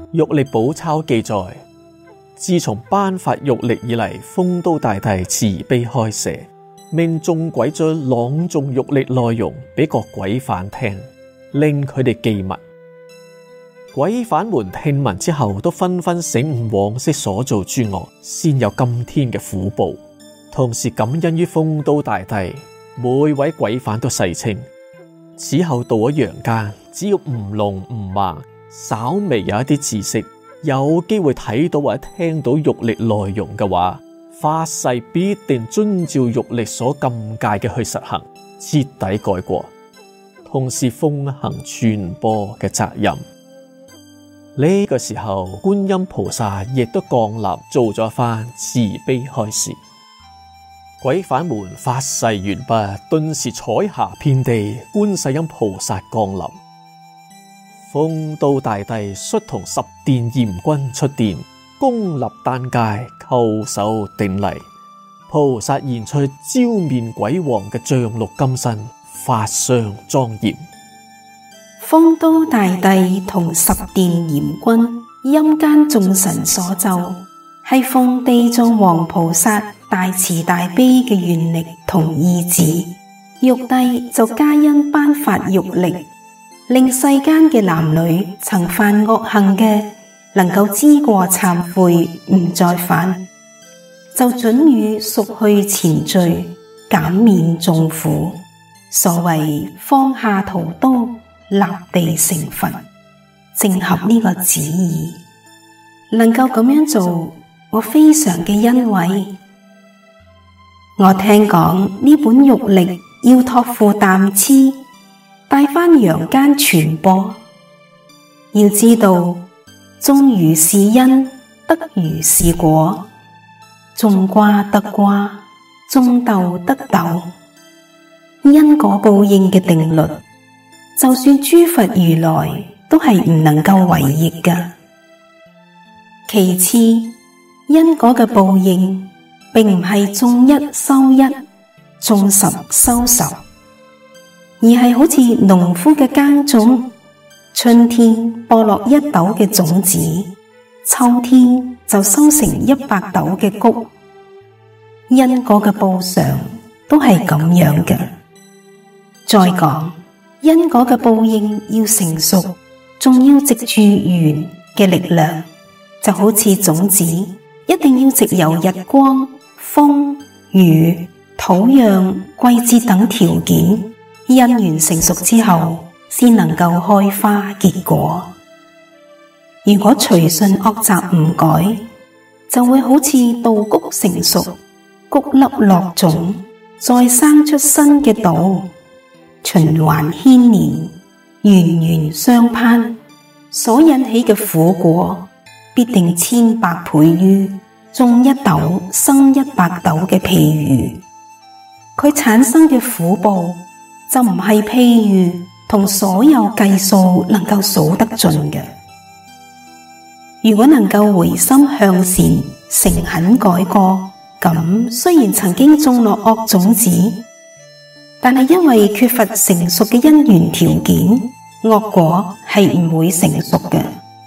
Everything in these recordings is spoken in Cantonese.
玉歷寶鈔記載，自從頒發玉歷以嚟，酆都大帝慈悲開示，命眾鬼將朗誦玉歷內容俾各鬼犯聽，令佢哋記密。鬼犯們聽聞之後，都紛紛醒悟往昔所做諸惡，先有今天嘅苦報。同時感恩於酆都大帝，每位鬼犯都誓稱，此後到咗陽間，只要唔聾唔盲，稍微有一啲知識，有機會睇到或者聽到玉歷內容嘅話，發誓必定遵照玉歷所禁戒嘅去實行，徹底改過，同時奉行傳播嘅責任。呢個時候，觀音菩薩亦都降臨，做咗一番慈悲開示。鬼犯們發誓完畢，頓時彩霞遍地，觀世音菩薩降臨。酆都大帝率同十殿閻君出殿，恭立丹階，叩首頂禮。菩薩現出焦面鬼王嘅象鹿金身，法相莊嚴。 酆都大帝同十殿閻君、陰間眾神所奏，係奉地藏王菩薩大慈大悲嘅願力同意志，玉帝就加恩頒發玉歷，令世間嘅男女曾犯惡行嘅能夠知過懺悔，唔再犯，就准予贖去前罪，減免眾苦。所謂放下屠刀，立地成佛，正合呢個旨意。能夠咁樣做，我非常嘅欣慰。我聽講呢本玉歷要託付緞痴，帶返陽間傳播。要知道，種如是因，得如是果；種瓜得瓜，種豆得豆。因果報應嘅定律，就算諸佛如來都係唔能夠違逆㗎。其次，因果嘅報應並唔係種一收一，種十收十，而係好似農夫嘅耕種，春天播落一斗嘅種子，秋天就收成100斗嘅穀。因果嘅報償都係咁樣嘅。再講，因果嘅報應要成熟，仲要藉住緣嘅力量，就好似種子一定要藉由日光、風、雨、土壤、季節等條件，因緣成熟之後，先能夠開花結果。如果隨順惡習唔改，就會好似稻穀成熟，穀粒落種，再生出新嘅稻，循環牽連，源源相攀，所引起嘅苦果必定千百倍於種一斗生100斗嘅譬喻。佢產生嘅苦報就唔係譬喻同所有計數能夠數得盡嘅。如果能夠回心向善，誠懇改過，咁雖然曾經種落惡種子，但係因為缺乏成熟嘅因緣條件，惡果係唔會成熟嘅。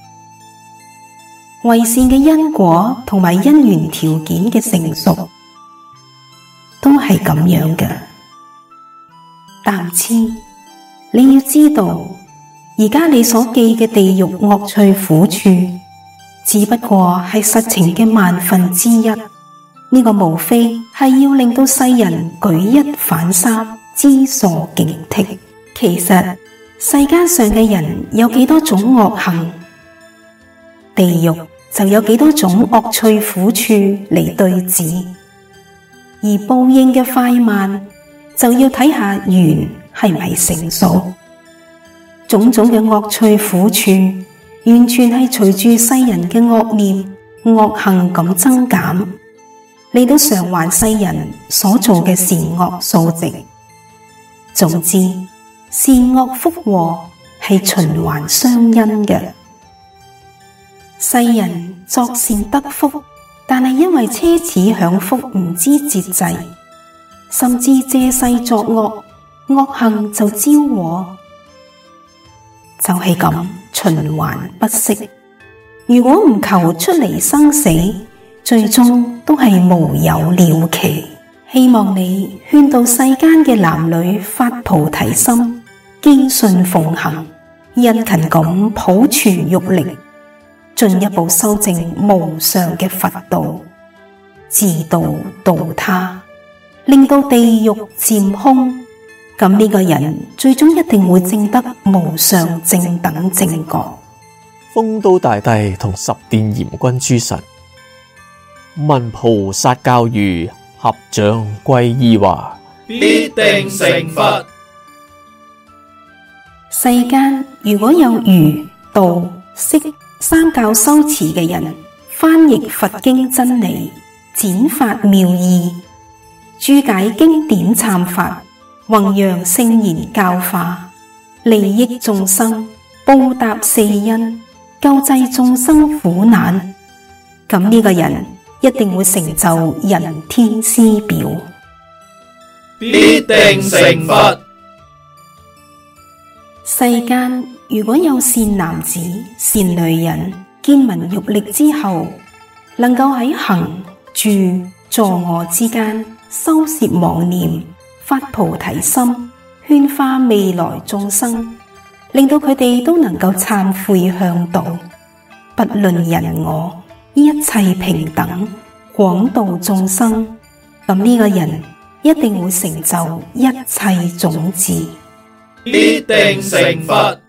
為善嘅因果同埋因緣條件嘅成熟，都係咁樣嘅。緞痴，你要知道，而家你所記嘅地獄惡趣苦處，只不過係實情嘅萬分之一。呢個無非係要令到世人舉一反三，知所警惕。其實世間上嘅人有幾多種惡行，地獄就有幾多種惡趣苦處嚟對治，而報應嘅快慢就要睇下緣係唔係成熟。種種嘅惡趣苦處，完全係隨住世人嘅惡念、惡行咁增減，嚟到償還世人所做嘅善惡數值。總之，善惡福禍係循環相因嘅。世人作善得福，但係因為奢侈享福唔知節制，甚至借勢作惡，惡行就招禍，就係咁循環不息。 如果唔求出離生死，最終都係無有了期。希望你勸導世間嘅男女發菩提心，堅信奉行，殷勤咁普傳欲力，進一步修正無上嘅佛道，自度度他，令到地獄漸空。咁呢個人最終一定會證得無上正等正覺。 酆都大帝同十殿閻君諸神聞菩薩教諭，合掌皈依話， 必定成佛。 世間如果有儒、道、釋三教修持嘅人，翻譯佛經真理，展發妙義，注解經典懺法，弘揚聖言教化，利益眾生，報答四恩，救濟眾生苦難，咁呢個人一定會成就人天師表， 必定成佛。 世間如果有善男子、善女人，見聞欲力之後，能夠喺行、住、坐臥之間修攝妄念，發菩提心，勸化未來眾生，令到佢哋都能夠懺悔向道，不論人我，一切平等，廣度眾生。咁呢個人一定會成就一切種智， 必定成佛。